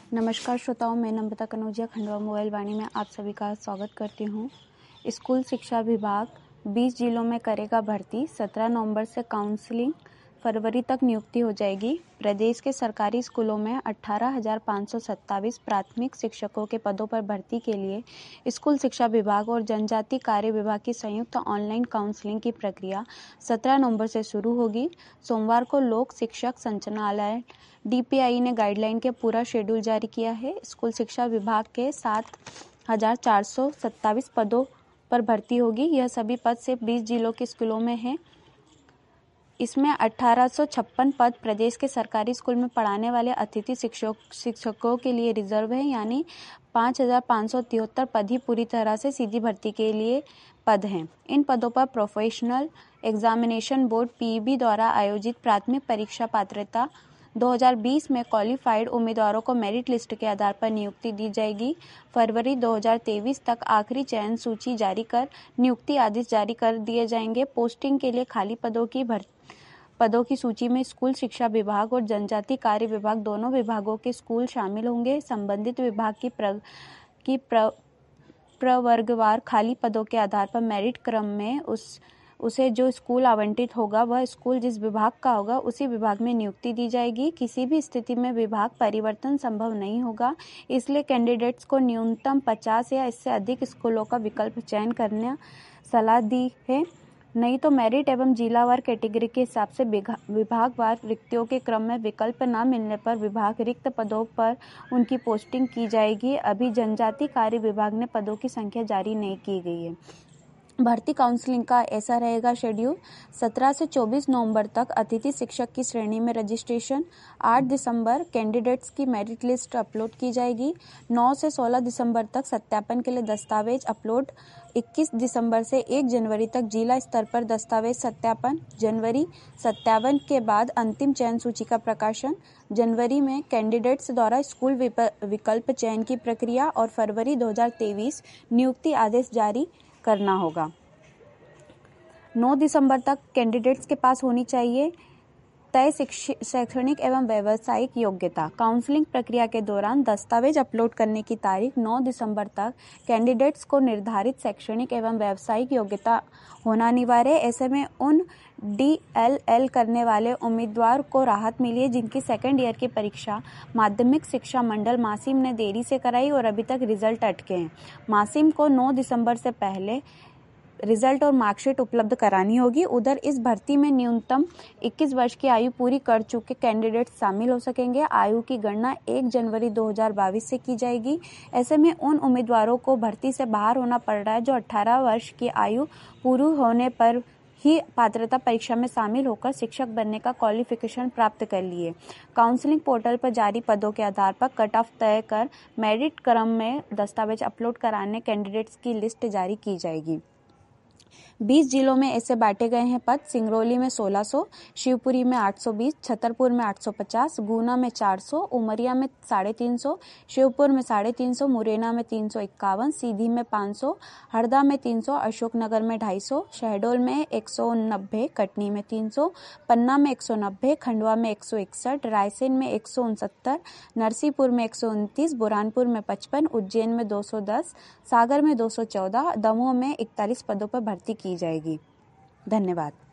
नमस्कार श्रोताओं, मैं नम्रता कनौजिया खंडवा मोबाइल वाणी में आप सभी का स्वागत करती हूँ। स्कूल शिक्षा विभाग 20 जिलों में करेगा भर्ती। 17 नवंबर से काउंसलिंग, फरवरी तक नियुक्ति हो जाएगी। प्रदेश के सरकारी स्कूलों में 18,527 प्राथमिक शिक्षकों के पदों पर भर्ती के लिए स्कूल शिक्षा विभाग और जनजाति कार्य विभाग की संयुक्त ऑनलाइन काउंसलिंग की प्रक्रिया 17 नवंबर से शुरू होगी। सोमवार को लोक शिक्षक संचालनालय DPI ने गाइडलाइन के पूरा शेड्यूल जारी किया है। स्कूल शिक्षा विभाग के 7,427 पदों पर भर्ती होगी। यह सभी पद सिर्फ 20 जिलों के स्कूलों में हैं। इसमें 1856 पद प्रदेश के सरकारी स्कूल में पढ़ाने वाले अतिथि शिक्षकों के लिए रिजर्व है, यानी 5,573 पद ही पूरी तरह से सीधी भर्ती के लिए पद हैं। इन पदों पर प्रोफेशनल एग्जामिनेशन बोर्ड PEB द्वारा आयोजित प्राथमिक परीक्षा पात्रता 2020 में क्वालिफाइड उम्मीदवारों को मेरिट लिस्ट के आधार पर नियुक्ति दी जाएगी। फरवरी 2023 तक आखिरी चयन सूची जारी कर नियुक्ति आदेश जारी कर दिए जाएंगे। पोस्टिंग के लिए खाली पदों की सूची में स्कूल शिक्षा विभाग और जनजाति कार्य विभाग दोनों विभागों के स्कूल शामिल होंगे। संबंधित विभाग की प्रवर्गवार खाली पदों के आधार पर मेरिट क्रम में उसे जो स्कूल आवंटित होगा, वह स्कूल जिस विभाग का होगा उसी विभाग में नियुक्ति दी जाएगी। किसी भी स्थिति में विभाग परिवर्तन संभव नहीं होगा, इसलिए कैंडिडेट्स को न्यूनतम 50 या इससे अधिक स्कूलों का विकल्प चयन करने सलाह दी है। नहीं तो मेरिट एवं जिलावार कैटेगरी के हिसाब से विभागवार रिक्तियों के क्रम में विकल्प न मिलने पर विभाग रिक्त पदों पर उनकी पोस्टिंग की जाएगी। अभी जनजाति कार्य विभाग ने पदों की संख्या जारी नहीं की गई है। भर्ती काउंसलिंग का ऐसा रहेगा शेड्यूल। 17 से 24 नवंबर तक अतिथि शिक्षक की श्रेणी में रजिस्ट्रेशन। 8 दिसंबर कैंडिडेट्स की मेरिट लिस्ट अपलोड की जाएगी। 9 से 16 दिसंबर तक सत्यापन के लिए दस्तावेज अपलोड। 21 दिसंबर से 1 जनवरी तक जिला स्तर पर दस्तावेज सत्यापन। जनवरी 57 के बाद अंतिम चयन सूची का प्रकाशन। जनवरी में कैंडिडेट्स द्वारा स्कूल विकल्प चयन की प्रक्रिया और फरवरी 2023 नियुक्ति आदेश जारी करना होगा। 9 दिसंबर तक कैंडिडेट्स के पास होनी चाहिए तय शैक्षणिक एवं व्यावसायिक योग्यता। काउंसलिंग प्रक्रिया के दौरान दस्तावेज अपलोड करने की तारीख 9 दिसंबर तक कैंडिडेट्स को निर्धारित शैक्षणिक एवं व्यावसायिक योग्यता होना अनिवार्य है। ऐसे में उन DLL करने वाले उम्मीदवार को राहत मिली है जिनकी सेकेंड ईयर की परीक्षा माध्यमिक शिक्षा मंडल मासिम ने देरी से कराई और अभी तक रिजल्ट अटके हैं। मासिम को 9 दिसंबर से पहले रिजल्ट और मार्कशीट उपलब्ध करानी होगी। उधर इस भर्ती में न्यूनतम 21 वर्ष की आयु पूरी कर चुके कैंडिडेट शामिल हो सकेंगे। आयु की गणना 1 जनवरी 2022 से की जाएगी। ऐसे में उन उम्मीदवारों को भर्ती से बाहर होना पड़ रहा है जो 18 वर्ष की आयु पूरी होने पर ही पात्रता परीक्षा में शामिल होकर शिक्षक बनने का क्वालिफिकेशन प्राप्त कर लिए। काउंसलिंग पोर्टल पर जारी पदों के आधार पर कट ऑफ तय कर मेरिट क्रम में दस्तावेज अपलोड कराने कैंडिडेट्स की लिस्ट जारी की जाएगी। 20 जिलों में ऐसे बांटे गए हैं पद। सिंगरौली में 1600, शिवपुरी में 820, छतरपुर में 850, गुना में 400, उमरिया में 350, शिवपुर में 350, मुरैना में 351, सीधी में 500, हरदा में 300, अशोकनगर में 250, शहडोल में 190, कटनी में 300, पन्ना में 190, खंडवा में 161, रायसेन में 169, नरसिंहपुर में 129, बुरहानपुर में 55, उज्जैन में 210, सागर में 214, दमोह में 41 पदों पर भर्ती की जाएगी। धन्यवाद।